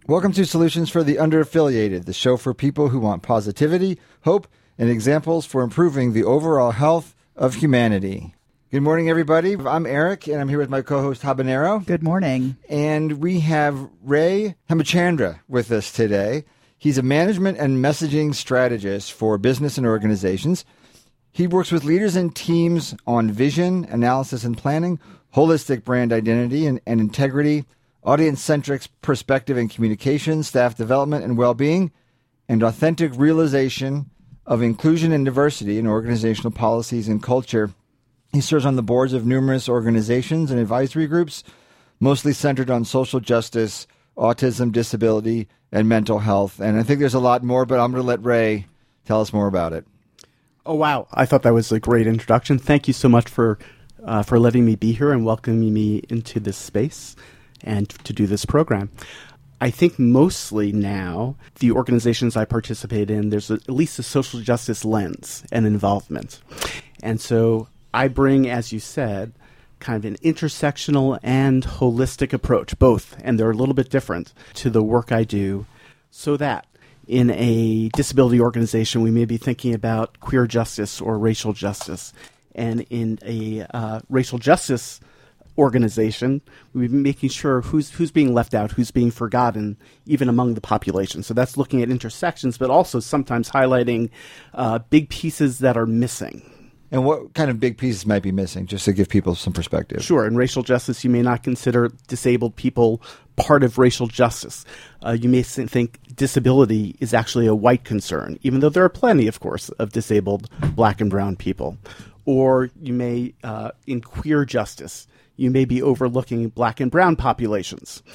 Welcome to Solutions for the Underaffiliated, the show for people who want positivity, hope, and examples for improving the overall health of humanity. Good morning, everybody. I'm Eric, and I'm here with my co-host, Habanero. Good morning. And we have Ray Hemachandra with us today. He's a management and messaging strategist for business and organizations. He works with leaders and teams on vision, analysis and planning, holistic brand identity and integrity, audience-centric perspective and communication, staff development and well-being, and authentic realization of inclusion and diversity in organizational policies and culture. He serves on the boards of numerous organizations and advisory groups, mostly centered on social justice, autism, disability, and mental health. And I think there's a lot more, but I'm going to let Ray tell us more about it. Oh, wow. I thought that was a great introduction. Thank you so much for letting me be here and welcoming me into this space and to do this program. I think mostly now, the organizations I participate in, there's at least a social justice lens and involvement. And so I bring, as you said, kind of an intersectional and holistic approach, both, and they're a little bit different, to the work I do, so that in a disability organization, we may be thinking about queer justice or racial justice. And in a racial justice organization, we've been making sure who's being left out, who's being forgotten, even among the population. So that's looking at intersections, but also sometimes highlighting big pieces that are missing. And what kind of big pieces might be missing, just to give people some perspective? Sure. In racial justice, you may not consider disabled people part of racial justice. You may think disability is actually a white concern, even though there are plenty, of course, of disabled black and brown people. Or you may, in queer justice, you may be overlooking black and brown populations.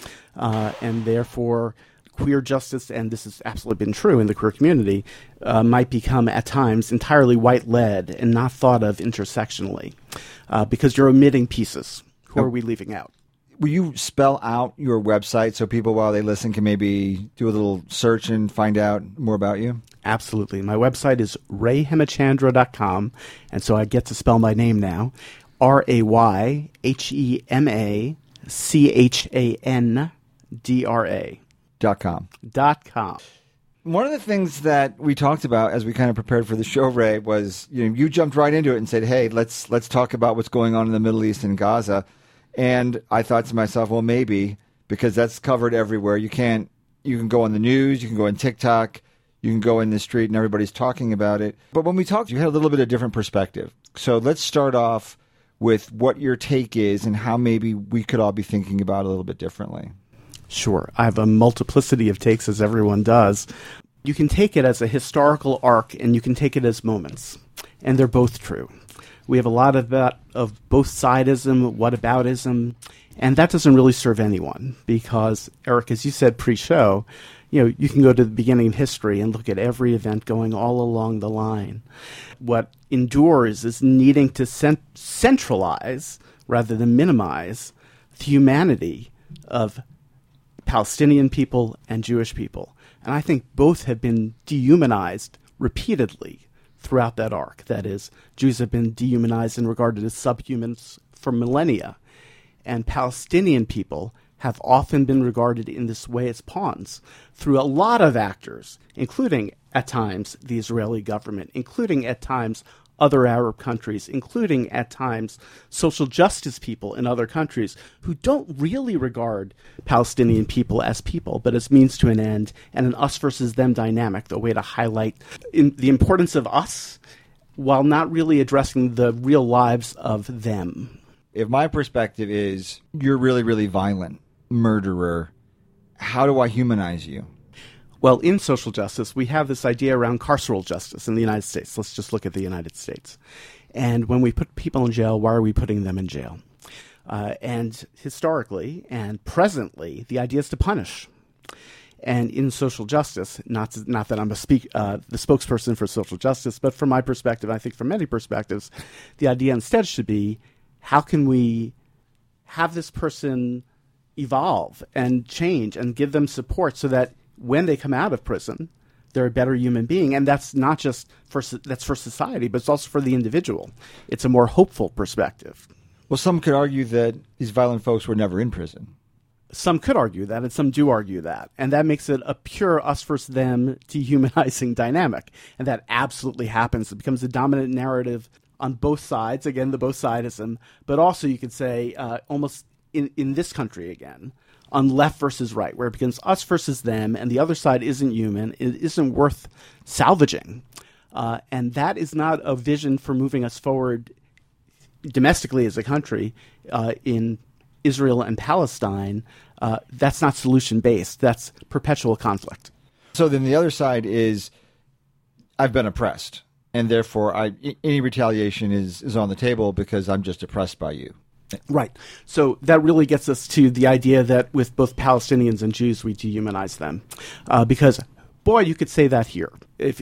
And therefore, queer justice, and this has absolutely been true in the queer community, might become at times entirely white-led and not thought of intersectionally because you're omitting pieces. Who are we leaving out? Will you spell out your website so people, while they listen, can maybe do a little search and find out more about you? Absolutely. My website is rayhemachandra.com, and so I get to spell my name now. RayHemachandra.com. One of the things that we talked about as we kind of prepared for the show, Ray, was you jumped right into it and said, "Hey, let's talk about what's going on in the Middle East and Gaza." And I thought to myself, well, maybe, because that's covered everywhere. You can go on the news, you can go on TikTok, you can go in the street, and everybody's talking about it. But when we talked, you had a little bit of different perspective. So let's start off with what your take is and how maybe we could all be thinking about it a little bit differently. Sure. I have a multiplicity of takes, as everyone does. You can take it as a historical arc, and you can take it as moments. And they're both true. We have a lot of that, of both sidism, whataboutism, and that doesn't really serve anyone because, Eric, as you said pre-show, you can go to the beginning of history and look at every event going all along the line. What endures is needing to centralize rather than minimize the humanity of Palestinian people and Jewish people. And I think both have been dehumanized repeatedly throughout that arc. That is, Jews have been dehumanized and regarded as subhumans for millennia. And Palestinian people have often been regarded in this way as pawns through a lot of actors, including at times the Israeli government, including at times other Arab countries, including at times social justice people in other countries who don't really regard Palestinian people as people, but as means to an end and an us versus them dynamic, the way to highlight the importance of us while not really addressing the real lives of them. If my perspective is you're really, really violent, murderer, how do I humanize you? Well, in social justice, we have this idea around carceral justice in the United States. Let's just look at the United States. And when we put people in jail, why are we putting them in jail? And historically and presently, the idea is to punish. And in social justice, not that I'm the spokesperson for social justice, but from my perspective, I think from many perspectives, the idea instead should be, how can we have this person evolve and change and give them support so that when they come out of prison, they're a better human being. And that's not just for society, but it's also for the individual. It's a more hopeful perspective. Well, some could argue that these violent folks were never in prison. Some could argue that, and some do argue that. And that makes it a pure us versus them dehumanizing dynamic. And that absolutely happens. It becomes a dominant narrative on both sides. Again, the both-sidism. But also, you could say, almost in this country again, on left versus right, where it becomes us versus them, and the other side isn't human, it isn't worth salvaging. And that is not a vision for moving us forward domestically as a country in Israel and Palestine. That's not solution-based. That's perpetual conflict. So then the other side is, I've been oppressed, and therefore any retaliation is on the table because I'm just oppressed by you. Right. So that really gets us to the idea that with both Palestinians and Jews, we dehumanize them. Because, boy, you could say that here. If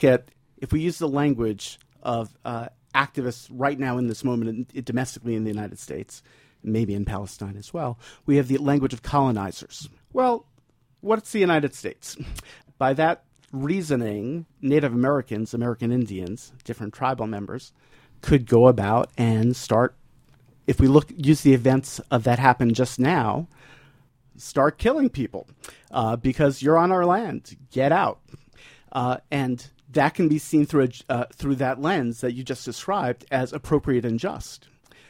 we use the language of activists right now in this moment, domestically in the United States, maybe in Palestine as well, we have the language of colonizers. Well, what's the United States? By that reasoning, Native Americans, American Indians, different tribal members, could go about and start, if we use the events of that happened just now, start killing people because you're on our land. Get out. And that can be seen through that lens that you just described as appropriate and just.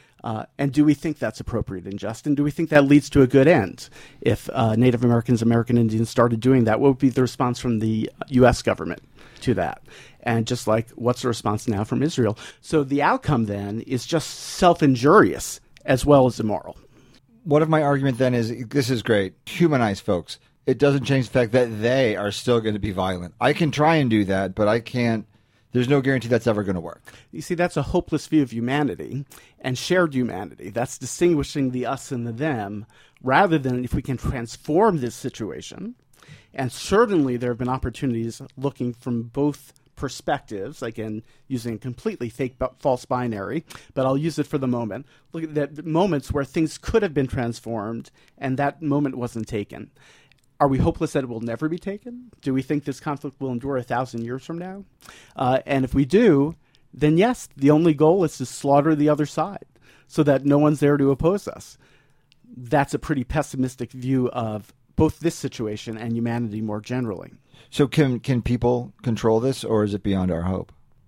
And do we think that's appropriate and just? And do we think that leads to a good end? If Native Americans, American Indians started doing that, what would be the response from the U.S. government to that? And just like, what's the response now from Israel? So the outcome then is just self-injurious as well as immoral. One of my argument then is, this is great. Humanize folks. It doesn't change the fact that they are still going to be violent. I can try and do that, but I can't. There's no guarantee that's ever going to work. You see, that's a hopeless view of humanity and shared humanity. That's distinguishing the us and the them, rather than if we can transform this situation. And certainly there have been opportunities looking from both perspectives, again, using a completely fake false binary, but I'll use it for the moment. Look at the moments where things could have been transformed and that moment wasn't taken. Are we hopeless that it will never be taken? Do we think this conflict will endure 1,000 years from now? And if we do, then yes, the only goal is to slaughter the other side so that no one's there to oppose us. That's a pretty pessimistic view of both this situation and humanity more generally. So can people control this, or is it beyond our hope?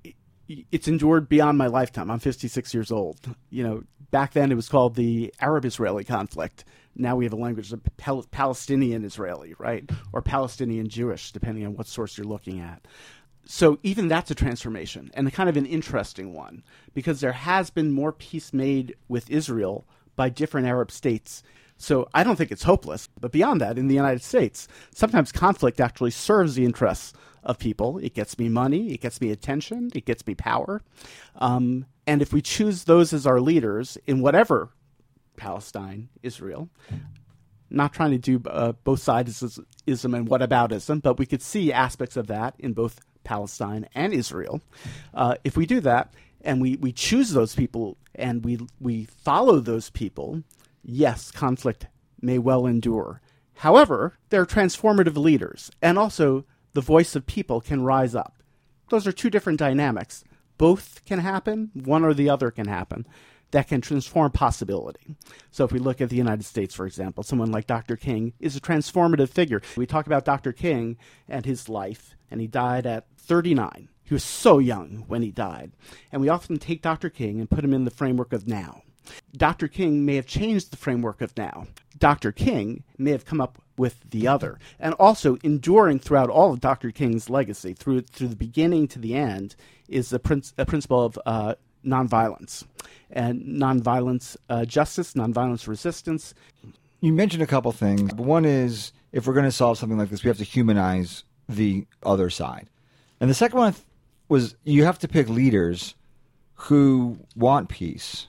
It's endured beyond my lifetime. I'm 56 years old. Back then it was called the Arab-Israeli conflict. Now we have a language of Palestinian-Israeli, right? Or Palestinian-Jewish, depending on what source you're looking at. So even that's a transformation, and a kind of an interesting one, because there has been more peace made with Israel by different Arab states. So I don't think it's hopeless. But beyond that, in the United States, sometimes conflict actually serves the interests of people. It gets me money, it gets me attention, it gets me power. And if we choose those as our leaders in whatever Palestine, Israel, not trying to do both sidism and whataboutism, but we could see aspects of that in both Palestine and Israel. If we do that and we choose those people and we follow those people, yes, conflict may well endure. However, they're transformative leaders, and also the voice of people can rise up. Those are two different dynamics. Both can happen, one or the other can happen. That can transform possibility. So if we look at the United States, for example, someone like Dr. King is a transformative figure. We talk about Dr. King and his life, and he died at 39. He was so young when he died. And we often take Dr. King and put him in the framework of now. Dr. King may have changed the framework of now. Dr. King may have come up with the other. And also, enduring throughout all of Dr. King's legacy, through the beginning to the end, is a principle of nonviolence. And nonviolence justice, nonviolence resistance. You mentioned a couple things. One is, if we're going to solve something like this, we have to humanize the other side. And the second one was, you have to pick leaders who want peace.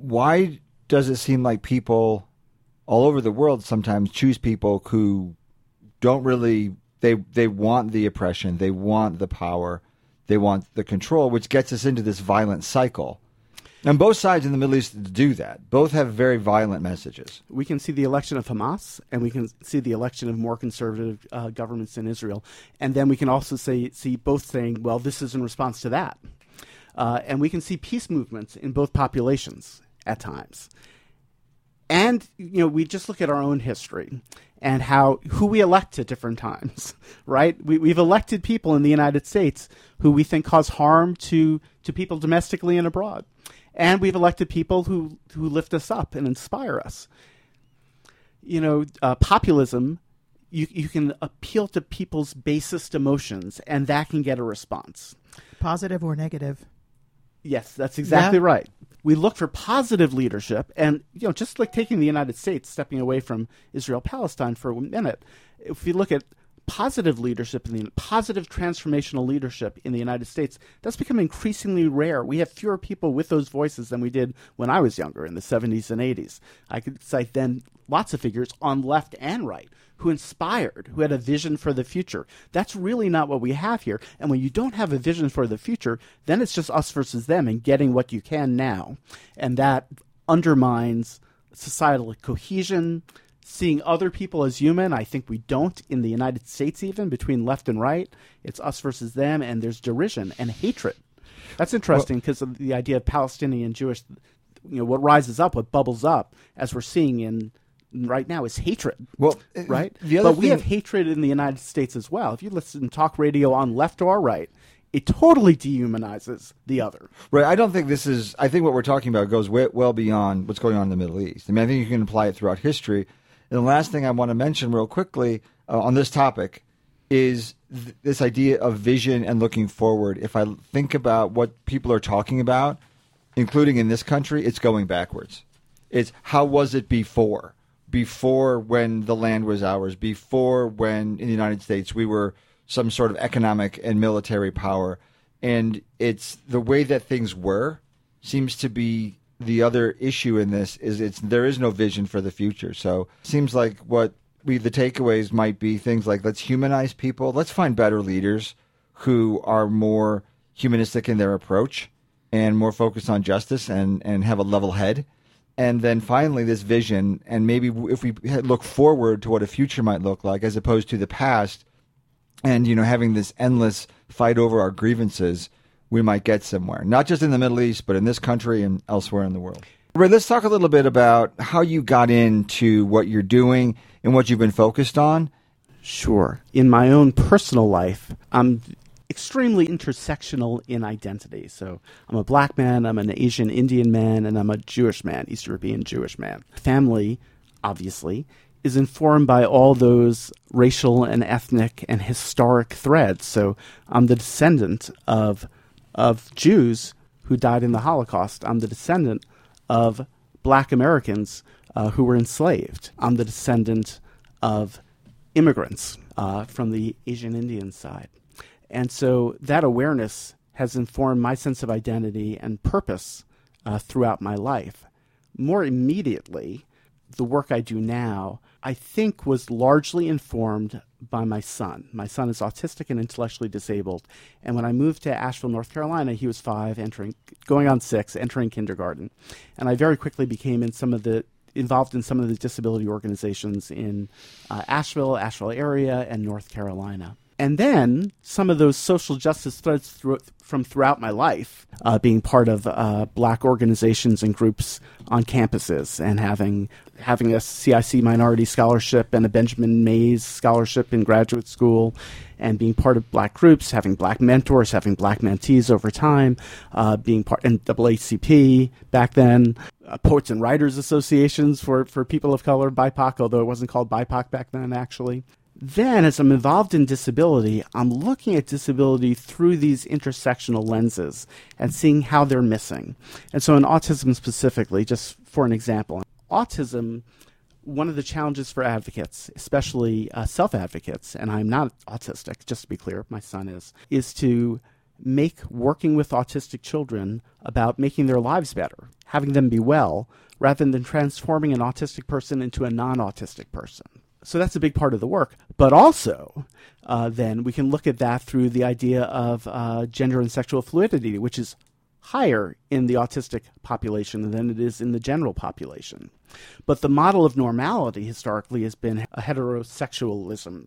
Why does it seem like people all over the world sometimes choose people who don't really, they want the oppression, they want the power, they want the control, which gets us into this violent cycle? And both sides in the Middle East do that. Both have very violent messages. We can see the election of Hamas, and we can see the election of more conservative governments in Israel. And then we can also see both saying, well, this is in response to that. And we can see peace movements in both populations at times. And, we just look at our own history and who we elect at different times, right? We've elected people in the United States who we think cause harm to people domestically and abroad. And we've elected people who lift us up and inspire us. Populism, you can appeal to people's basest emotions, and that can get a response. Positive or negative. Yes, that's exactly right. We look for positive leadership, and just like taking the United States, stepping away from Israel-Palestine for a minute, if we look at positive leadership positive transformational leadership in the United States, that's become increasingly rare. We have fewer people with those voices than we did when I was younger in the 70s and 80s. I could cite then lots of figures on left and right who inspired, who had a vision for the future. That's really not what we have here. And when you don't have a vision for the future, then it's just us versus them and getting what you can now. And that undermines societal cohesion, seeing other people as human. I think we don't in the United States, even between left and right. It's us versus them, and there's derision and hatred. That's interesting because of the idea of Palestinian Jewish, what rises up, what bubbles up, as we're seeing right now, is hatred. Right? But we have hatred in the United States as well. If you listen to talk radio on left or right, it totally dehumanizes the other. Right. I don't think I think what we're talking about goes well beyond what's going on in the Middle East. I mean, I think you can apply it throughout history. And the last thing I want to mention real quickly on this topic is this idea of vision and looking forward. If I think about what people are talking about, including in this country, it's going backwards. It's how was it before? Before when the land was ours, before when in the United States we were some sort of economic and military power. And it's the way that things were seems to be the other issue in this is there is no vision for the future. So it seems like the takeaways might be things like, let's humanize people. Let's find better leaders who are more humanistic in their approach and more focused on justice and have a level head. And then finally, this vision, and maybe if we look forward to what a future might look like as opposed to the past, and having this endless fight over our grievances, we might get somewhere. Not just in the Middle East, but in this country and elsewhere in the world. Ray, let's talk a little bit about how you got into what you're doing and what you've been focused on. Sure. In my own personal life, I'm extremely intersectional in identity. So I'm a black man, I'm an Asian Indian man, and I'm a Jewish man, East European Jewish man. Family, obviously, is informed by all those racial and ethnic and historic threads. So I'm the descendant of Jews who died in the Holocaust. I'm the descendant of black Americans who were enslaved. I'm the descendant of immigrants from the Asian Indian side. And so that awareness has informed my sense of identity and purpose throughout my life. More immediately, the work I do now, I think, was largely informed by my son. My son is autistic and intellectually disabled. And when I moved to Asheville, North Carolina, he was 5, going on 6, entering kindergarten. And I very quickly became involved in some of the disability organizations in Asheville area, and North Carolina. And then some of those social justice threads from throughout my life, being part of black organizations and groups on campuses, and having a CIC minority scholarship and a Benjamin Mays scholarship in graduate school, and being part of black groups, having black mentors, having black mentees over time, being part in NAACP back then, Poets and Writers Associations for people of color, BIPOC, although it wasn't called BIPOC back then, actually. Then, as I'm involved in disability, I'm looking at disability through these intersectional lenses and seeing how they're missing. And so in autism specifically, just for an example, autism, one of the challenges for advocates, especially self-advocates, and I'm not autistic, just to be clear, my son is to make working with autistic children about making their lives better, having them be well, rather than transforming an autistic person into a non-autistic person. So that's a big part of the work. But also, then we can look at that through the idea of gender and sexual fluidity, which is higher in the autistic population than it is in the general population. But the model of normality historically has been a heterosexualism.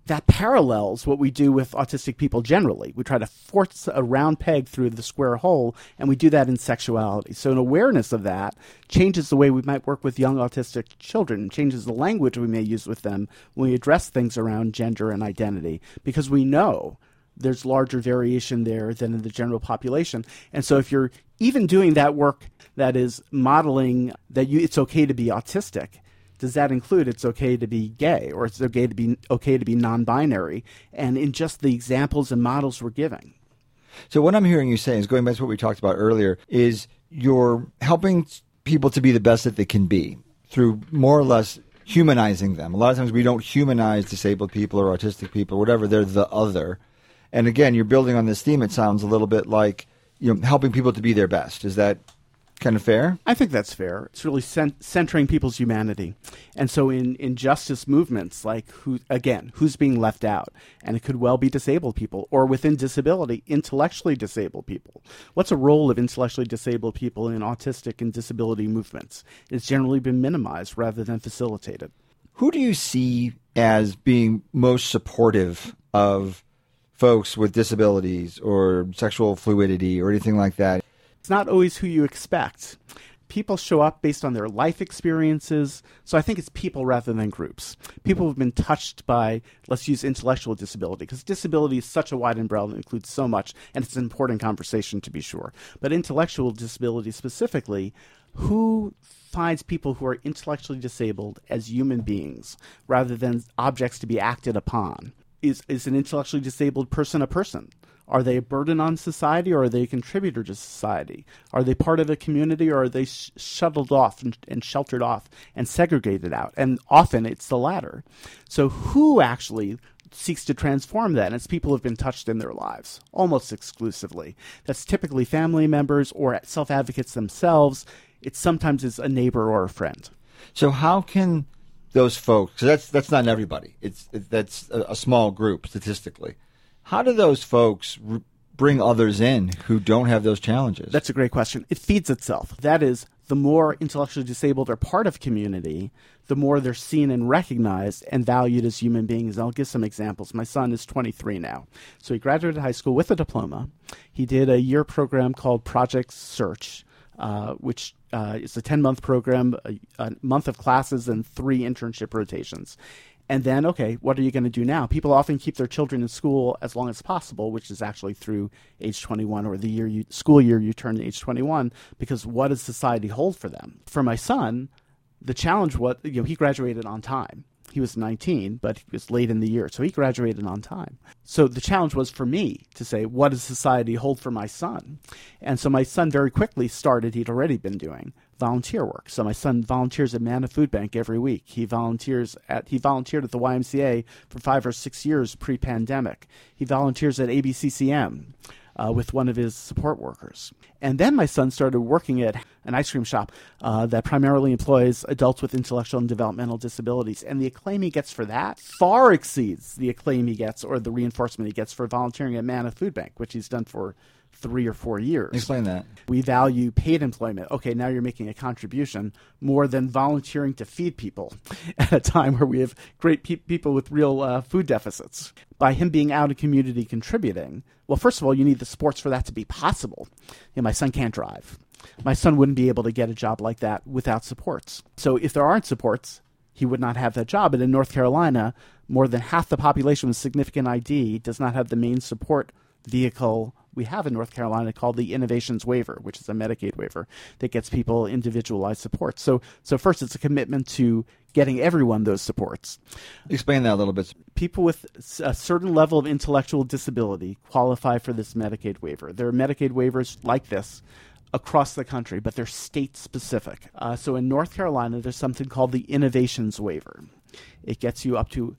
that parallels what we do with autistic people generally. We try to force a round peg through the square hole, and we do that in sexuality. So an awareness of that changes the way we might work with young autistic children, changes the language we may use with them when we address things around gender and identity, because we know there's larger variation there than in the general population. And so if you're even doing that work that is modeling that it's okay to be autistic, does that include it's okay to be gay, or it's okay to be non-binary? And in just the examples and models we're giving. So what I'm hearing you say is, going back to what we talked about earlier, is you're helping people to be the best that they can be through more or less humanizing them. A lot of times we don't humanize disabled people or autistic people, or whatever. They're the other. And again, you're building on this theme. It sounds a little bit like, helping people to be their best. Is that kind of fair? I think that's fair. It's really centering people's humanity. And so in justice movements, like who's being left out? And it could well be disabled people, or within disability, intellectually disabled people. What's a role of intellectually disabled people in autistic and disability movements? It's generally been minimized rather than facilitated. Who do you see as being most supportive of folks with disabilities or sexual fluidity or anything like that? It's not always who you expect. People show up based on their life experiences. So I think it's people rather than groups. People have been touched by, let's use intellectual disability, because disability is such a wide umbrella that includes so much, and it's an important conversation to be sure. But intellectual disability specifically, who finds people who are intellectually disabled as human beings rather than objects to be acted upon? Is an intellectually disabled person a person? Are they a burden on society, or are they a contributor to society? Are they part of a community, or are they shuttled off and sheltered off and segregated out? And often it's the latter. So who actually seeks to transform that? And it's people who have been touched in their lives, almost exclusively. That's typically family members or self-advocates themselves. Sometimes it's a neighbor or a friend. So how can those folks, because that's not everybody, that's a small group statistically, how do those folks bring others in who don't have those challenges? That's a great question. It feeds itself. That is, the more intellectually disabled are part of community, the more they're seen and recognized and valued as human beings. I'll give some examples. My son is 23 now. So he graduated high school with a diploma. He did a year program called Project Search, which is a 10-month program, a month of classes, and 3 internship rotations. And then, okay, what are you going to do now? People often keep their children in school as long as possible, which is actually through age 21, or the school year you turn age 21, because what does society hold for them? For my son, the challenge was, he graduated on time. He was 19, but he was late in the year, so he graduated on time. So the challenge was for me to say, what does society hold for my son? And so my son very quickly started, he'd already been doing volunteer work. So my son volunteers at Manna Food Bank every week. He volunteered at the YMCA for 5 or 6 years pre-pandemic. He volunteers at ABCCM with one of his support workers. And then my son started working at an ice cream shop that primarily employs adults with intellectual and developmental disabilities. And the acclaim he gets for that far exceeds the acclaim he gets, or the reinforcement he gets, for volunteering at Manna Food Bank, which he's done for 3 or 4 years. Explain that. We value paid employment. Okay, now you're making a contribution more than volunteering to feed people at a time where we have great people with real food deficits. By him being out in community contributing, well, first of all, you need the supports for that to be possible. My son can't drive. My son wouldn't be able to get a job like that without supports. So if there aren't supports, he would not have that job. And in North Carolina, more than half the population with significant ID does not have the main support vehicle we have in North Carolina called the Innovations Waiver, which is a Medicaid waiver that gets people individualized support. So first, it's a commitment to getting everyone those supports. Explain that a little bit. People with a certain level of intellectual disability qualify for this Medicaid waiver. There are Medicaid waivers like this across the country, but they're state-specific. So in North Carolina, there's something called the Innovations Waiver. It gets you up to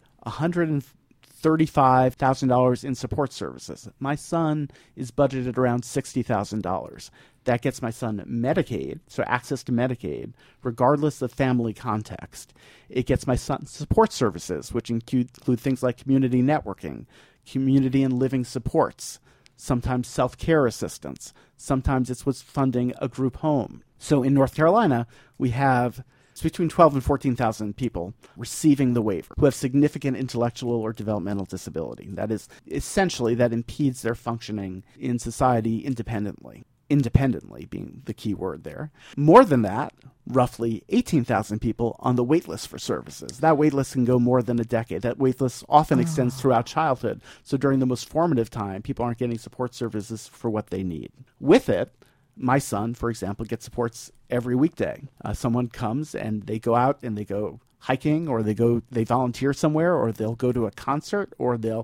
$135,000 in support services. My son is budgeted around $60,000. That gets my son Medicaid, so access to Medicaid, regardless of family context. It gets my son support services, which include things like community networking, community and living supports, sometimes self-care assistance. Sometimes it's what's funding a group home. So in North Carolina, we have It's between 12 and 14,000 people receiving the waiver who have significant intellectual or developmental disability. That is, essentially, that impedes their functioning in society independently. Independently being the key word there. More than that, roughly 18,000 people on the wait list for services. That wait list can go more than a decade. That wait list often extends throughout childhood. So during the most formative time, people aren't getting support services for what they need. With it, my son, for example, gets supports every weekday. Someone comes and they go out and they go hiking, or they volunteer somewhere, or they'll go to a concert, or they'll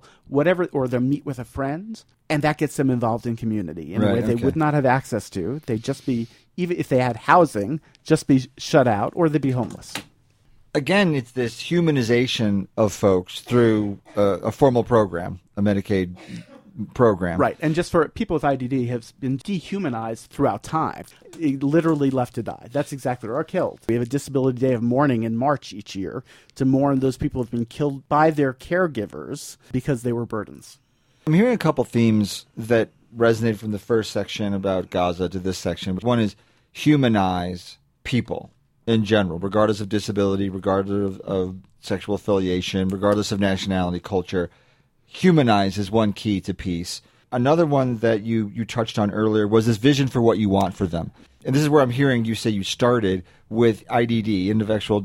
meet with a friend, and that gets them involved in community in a way they would not have access to. They'd just be, even if they had housing, just be shut out, or they'd be homeless. Again, it's this humanization of folks through a formal program, a Medicaid program. Right. And just for people with IDD have been dehumanized throughout time, literally left to die. That's exactly right. Or killed. We have a disability day of mourning in March each year to mourn those people who have been killed by their caregivers because they were burdens. I'm hearing a couple themes that resonate from the first section about Gaza to this section. One is humanize people in general, regardless of disability, regardless of sexual affiliation, regardless of nationality, culture. Humanize is one key to peace. Another one that you touched on earlier was this vision for what you want for them. And this is where I'm hearing you say you started with IDD, intellectual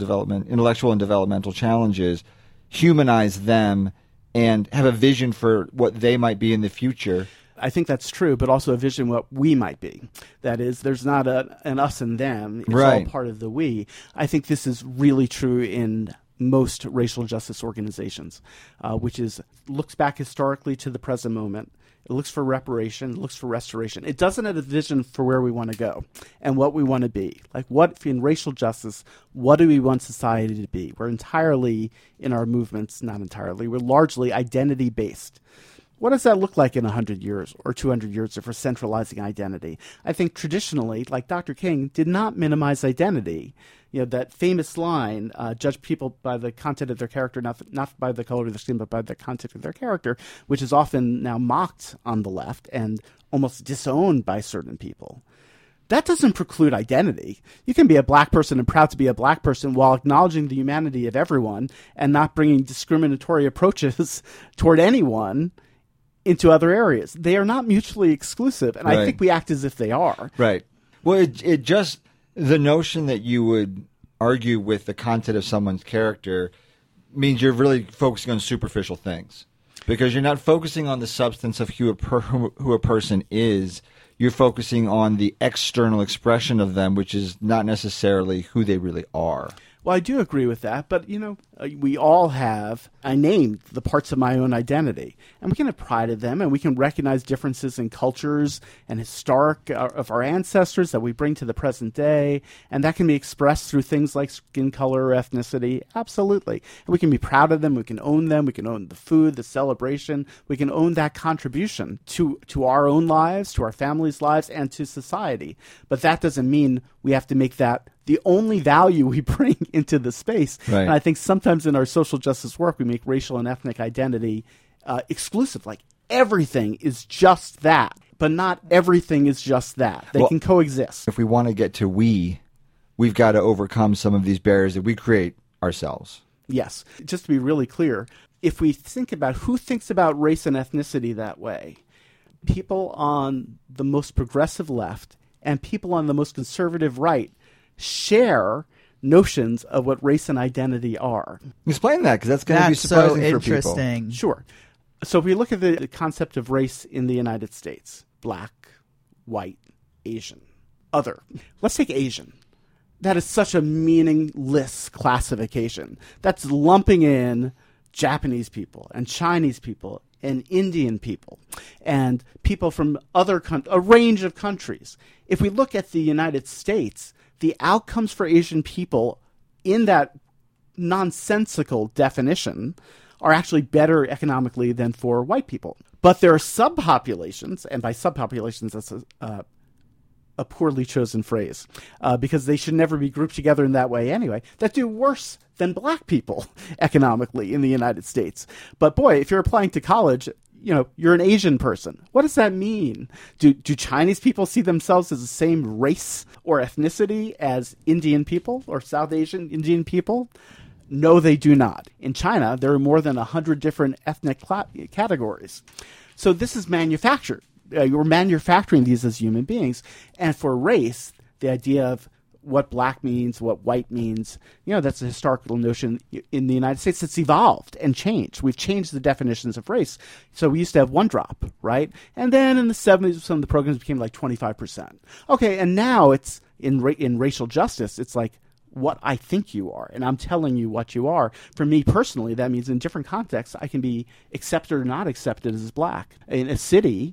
and developmental challenges. Humanize them and have a vision for what they might be in the future. I think that's true, but also a vision what we might be. That is, there's not an us and them. It's all part of the we. I think this is really true in most racial justice organizations, which looks back historically to the present moment. It looks for reparation. It looks for restoration. It doesn't have a vision for where we want to go and what we want to be. Like, what in racial justice, what do we want society to be? We're entirely, in our movements, not entirely, we're largely identity-based. What does that look like in 100 years or 200 years if we're centralizing identity? I think traditionally, like Dr. King, did not minimize identity. You know, that famous line, judge people by the content of their character, not by the color of their skin, but by the content of their character, which is often now mocked on the left and almost disowned by certain people. That doesn't preclude identity. You can be a black person and proud to be a black person while acknowledging the humanity of everyone and not bringing discriminatory approaches toward anyone into other areas. They are not mutually exclusive, and I think we act as if they are. Right. Well, it just, the notion that you would argue with the content of someone's character means you're really focusing on superficial things, because you're not focusing on the substance of who a person is. You're focusing on the external expression of them, which is not necessarily who they really are. Well, I do agree with that, but, you know, we all have, I named the parts of my own identity, and we can have pride in them, and we can recognize differences in cultures and historic of our ancestors that we bring to the present day, and that can be expressed through things like skin color or ethnicity, absolutely. And we can be proud of them, we can own the food, the celebration, we can own that contribution to our own lives, to our families' lives, and to society. But that doesn't mean we have to make that the only value we bring into the space. Right. And I think sometimes in our social justice work, we make racial and ethnic identity exclusive. Like, everything is just that, but not everything is just that. They can coexist. If we want to get to we've got to overcome some of these barriers that we create ourselves. Yes. Just to be really clear, if we think about who thinks about race and ethnicity that way, people on the most progressive left and people on the most conservative right share notions of what race and identity are. Explain that, because that's going to be surprising so for people. interesting. Sure. So if we look at the concept of race in the United States, black, white, Asian, other. Let's take Asian. That is such a meaningless classification. That's lumping in Japanese people and Chinese people and Indian people and people from a range of countries. If we look at the United States, the outcomes for Asian people in that nonsensical definition are actually better economically than for white people. But there are subpopulations, and by subpopulations, that's a poorly chosen phrase, because they should never be grouped together in that way anyway, that do worse than black people economically in the United States. But boy, if you're applying to college, you're an Asian person. What does that mean? Do Chinese people see themselves as the same race or ethnicity as Indian people or South Asian Indian people? No, they do not. In China, there are more than 100 different ethnic categories. So this is manufactured. You're manufacturing these as human beings. And for race, the idea of what black means, what white means, that's a historical notion in the United States that's evolved and changed. We've changed the definitions of race. So we used to have one drop, right? And then in the 70s, some of the programs became like 25%. Okay, and now it's in racial justice, it's like what I think you are, and I'm telling you what you are. For me personally, that means in different contexts, I can be accepted or not accepted as black. In a city,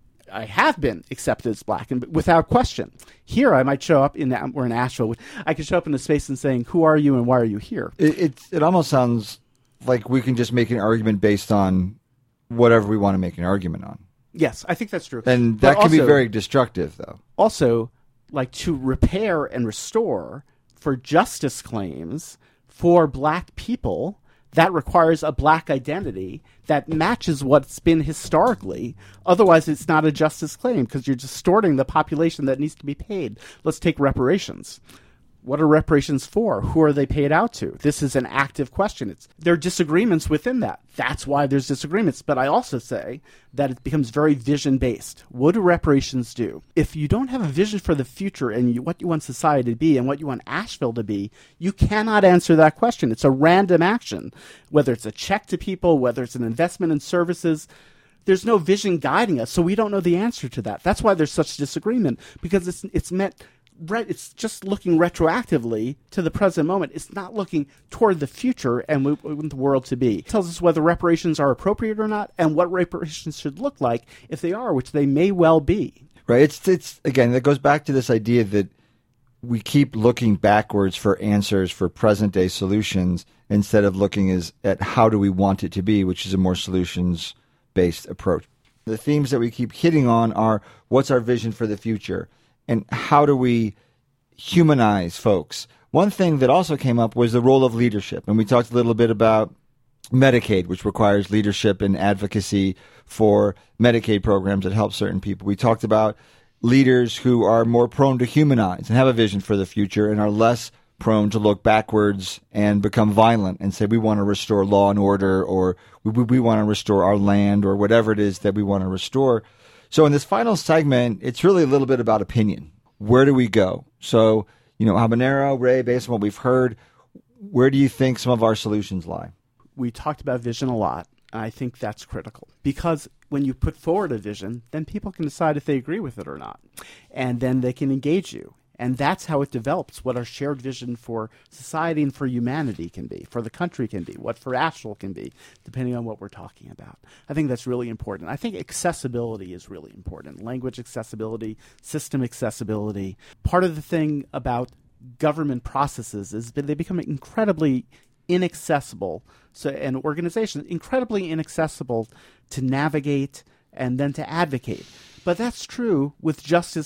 I have been accepted as black, and without question. Here, I might show up we're in Asheville. I could show up in a space and saying, "Who are you, and why are you here?" It almost sounds like we can just make an argument based on whatever we want to make an argument on. Yes, I think that's true, and that can be very destructive, though. Also, like to repair and restore for justice claims for black people, that requires a black identity that matches what's been historically. Otherwise, it's not a justice claim because you're distorting the population that needs to be paid. Let's take reparations. What are reparations for? Who are they paid out to? This is an active question. There are disagreements within that. That's why there's disagreements. But I also say that it becomes very vision-based. What do reparations do? If you don't have a vision for the future and what you want society to be and what you want Asheville to be, you cannot answer that question. It's a random action. Whether it's a check to people, whether it's an investment in services, there's no vision guiding us, so we don't know the answer to that. That's why there's such disagreement, because it's meant... It's just looking retroactively to the present moment. It's not looking toward the future and we want the world to be. It tells us whether reparations are appropriate or not and what reparations should look like if they are, which they may well be. Right. It's again, that goes back to this idea that we keep looking backwards for answers for present-day solutions instead of looking at how do we want it to be, which is a more solutions-based approach. The themes that we keep hitting on are what's our vision for the future? And how do we humanize folks? One thing that also came up was the role of leadership. And we talked a little bit about Medicaid, which requires leadership and advocacy for Medicaid programs that help certain people. We talked about leaders who are more prone to humanize and have a vision for the future and are less prone to look backwards and become violent and say we want to restore law and order, or we want to restore our land, or whatever it is that we want to restore. So in this final segment, it's really a little bit about opinion. Where do we go? So, Habanero, Ray, based on what we've heard, where do you think some of our solutions lie? We talked about vision a lot, and I think that's critical. Because when you put forward a vision, then people can decide if they agree with it or not. And then they can engage you. And that's how it develops, what our shared vision for society and for humanity can be, for the country can be, what for Asheville can be, depending on what we're talking about. I think that's really important. I think accessibility is really important. Language accessibility, system accessibility. Part of the thing about government processes is that they become incredibly inaccessible. So, and organizations, incredibly inaccessible to navigate and then to advocate. But that's true with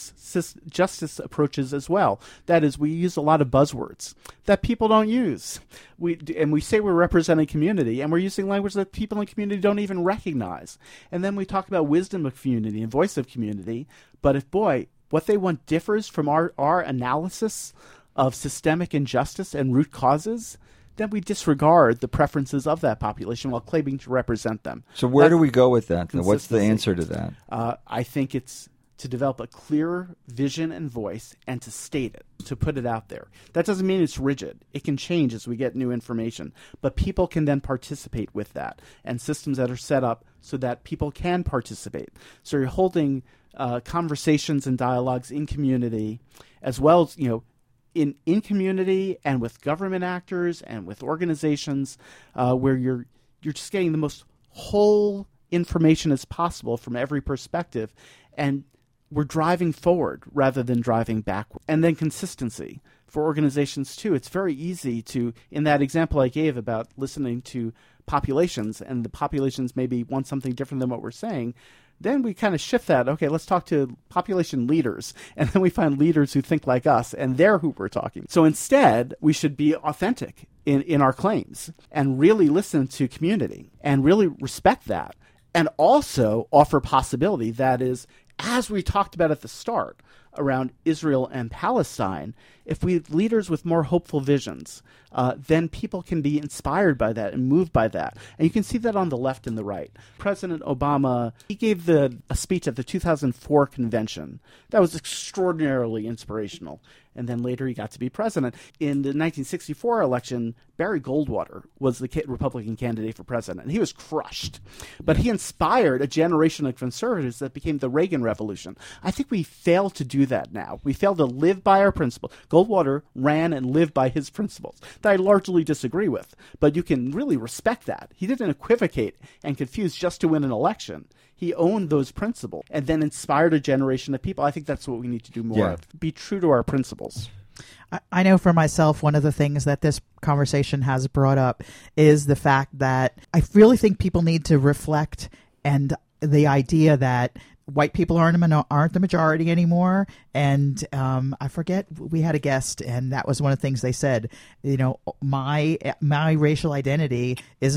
justice approaches as well. That is, we use a lot of buzzwords that people don't use. We say we're representing community, and we're using language that people in the community don't even recognize. And then we talk about wisdom of community and voice of community. But what they want differs from our analysis of systemic injustice and root causes, then we disregard the preferences of that population while claiming to represent them. So where do we go with that? What's the answer to that? I think it's to develop a clear vision and voice and to state it, to put it out there. That doesn't mean it's rigid. It can change as we get new information, but people can then participate with that, and systems that are set up so that people can participate. So you're holding conversations and dialogues in community, as well as, in community and with government actors and with organizations, where you're just getting the most whole information as possible from every perspective, and we're driving forward rather than driving backward. And then consistency for organizations too. It's very easy to, in that example I gave about listening to populations, and the populations maybe want something different than what we're saying, then we kind of shift that. Okay, let's talk to population leaders. And then we find leaders who think like us, and they're who we're talking. So instead, we should be authentic in our claims and really listen to community and really respect that. and also offer possibility. That is, as we talked about at the start around Israel and Palestine, if we have leaders with more hopeful visions, then people can be inspired by that and moved by that. And you can see that on the left and the right. President Obama, he gave a speech at the 2004 convention that was extraordinarily inspirational. And then later he got to be president. In the 1964 election, Barry Goldwater was the Republican candidate for president, and he was crushed. But he inspired a generation of conservatives that became the Reagan Revolution. I think we fail to do that now. We fail to live by our principles. Goldwater ran and lived by his principles that I largely disagree with, but you can really respect that. He didn't equivocate and confuse just to win an election. He owned those principles and then inspired a generation of people. I think that's what we need to do more of. Be true to our principles. I know for myself, one of the things that this conversation has brought up is the fact that I really think people need to reflect, and the idea that white people aren't the majority anymore. And I forget, we had a guest, and that was one of the things they said. You know, my racial identity is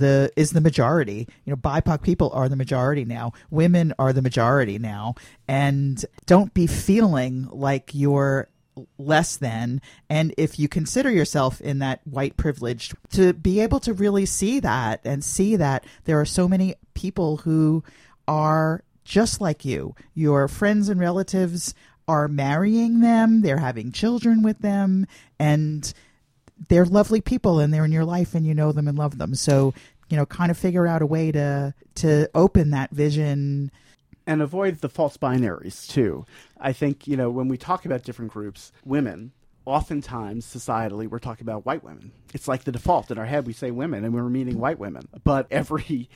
the majority. You know, BIPOC people are the majority now. Women are the majority now, and don't be feeling like you're less than. And if you consider yourself in that white privilege, to be able to really see that and see that there are so many people who are just like you. Your friends and relatives are marrying them, they're having children with them, and they're lovely people, and they're in your life, and you know them and love them. So, you know, kind of figure out a way to open that vision. And avoid the false binaries, too. I think, you know, when we talk about different groups, women, oftentimes, societally, we're talking about white women. It's like the default. In our head, we say women, and we're meaning white women. But every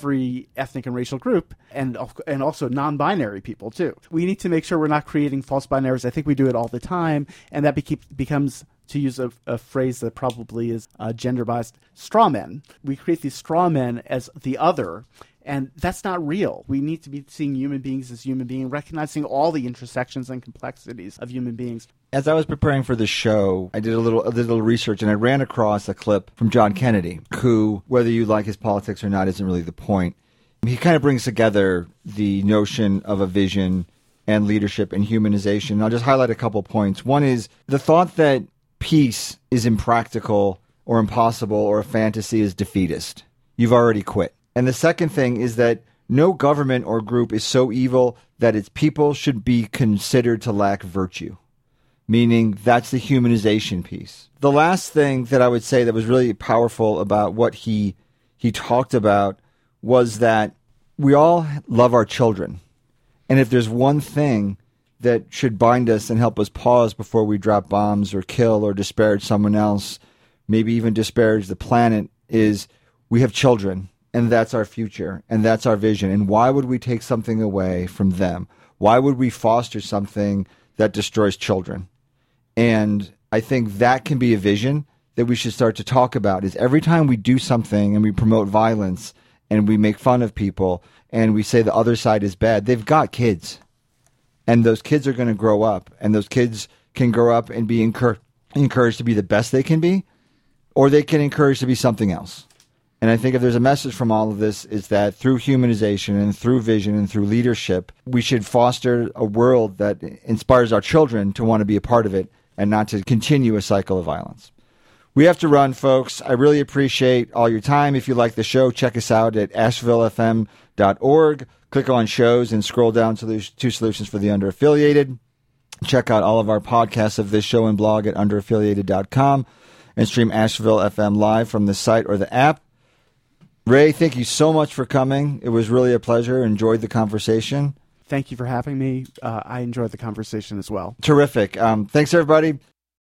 ethnic and racial group, and also non-binary people, too. We need to make sure we're not creating false binaries. I think we do it all the time, and that becomes, to use a phrase that probably is gender-biased, straw men. We create these straw men as the other, and that's not real. We need to be seeing human beings as human beings, recognizing all the intersections and complexities of human beings. As I was preparing for the show, I did a little research, and I ran across a clip from John Kennedy, who, whether you like his politics or not, isn't really the point. He kind of brings together the notion of a vision and leadership and humanization. I'll just highlight a couple points. One is the thought that peace is impractical or impossible or a fantasy is defeatist. You've already quit. And the second thing is that no government or group is so evil that its people should be considered to lack virtue, meaning that's the humanization piece. The last thing that I would say that was really powerful about what he talked about was that we all love our children. And if there's one thing that should bind us and help us pause before we drop bombs or kill or disparage someone else, maybe even disparage the planet, is we have children. And that's our future, and that's our vision. And why would we take something away from them? Why would we foster something that destroys children? And I think that can be a vision that we should start to talk about, is every time we do something and we promote violence and we make fun of people and we say the other side is bad, they've got kids. And those kids are going to grow up, and those kids can grow up and be encouraged to be the best they can be, or they can encourage to be something else. And I think if there's a message from all of this, is that through humanization and through vision and through leadership, we should foster a world that inspires our children to want to be a part of it and not to continue a cycle of violence. We have to run, folks. I really appreciate all your time. If you like the show, check us out at ashevillefm.org. Click on shows and scroll down to the 2 solutions for the underaffiliated. Check out all of our podcasts of this show and blog at underaffiliated.com and stream Asheville FM live from the site or the app. Ray, thank you so much for coming. It was really a pleasure. Enjoyed the conversation. Thank you for having me. I enjoyed the conversation as well. Terrific. Thanks, everybody.